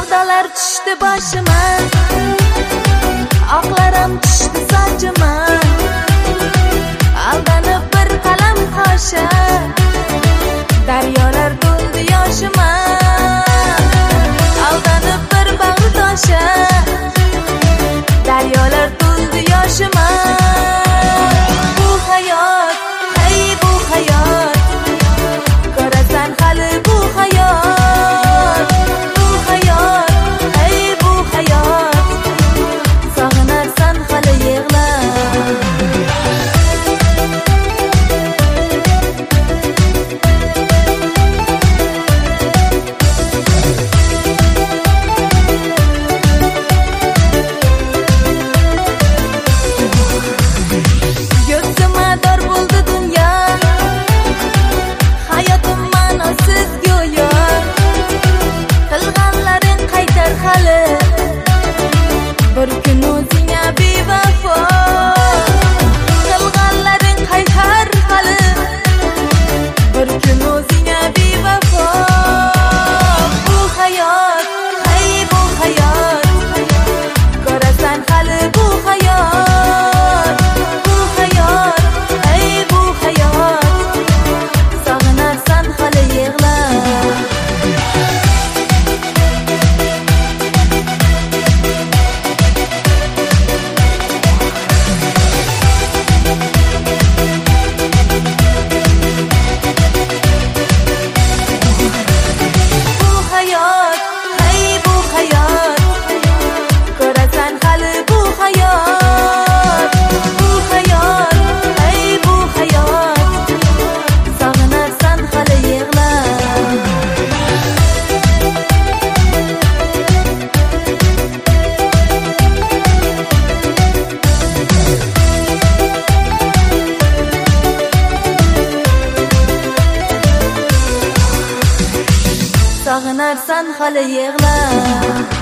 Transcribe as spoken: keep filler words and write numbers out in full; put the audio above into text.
Savdalar tushdi boshima, oqlarim tushdi sochima. Aldanib bir qalam tosha, daryolar to'ldi yoshima. Aldanib bir bag'ri tosha, daryolar to'ldi yoshima. Bu hayot, hey bu hayot, ko'rasan hali bu hayot. Bu hayot, hey bu hayot, sog'inarsan hali yig'lab. Bir kun o'zingga bevafo, qilganlaring qaytar hali. Bir kun o'zingga bevafo. Bu hayot, hey bu hayot, ko'rasan hali bu hayot. Bu hayot, hey bu hayot, sog'inarsan hali yig'lab. Sog'inarsan hali yig'lab.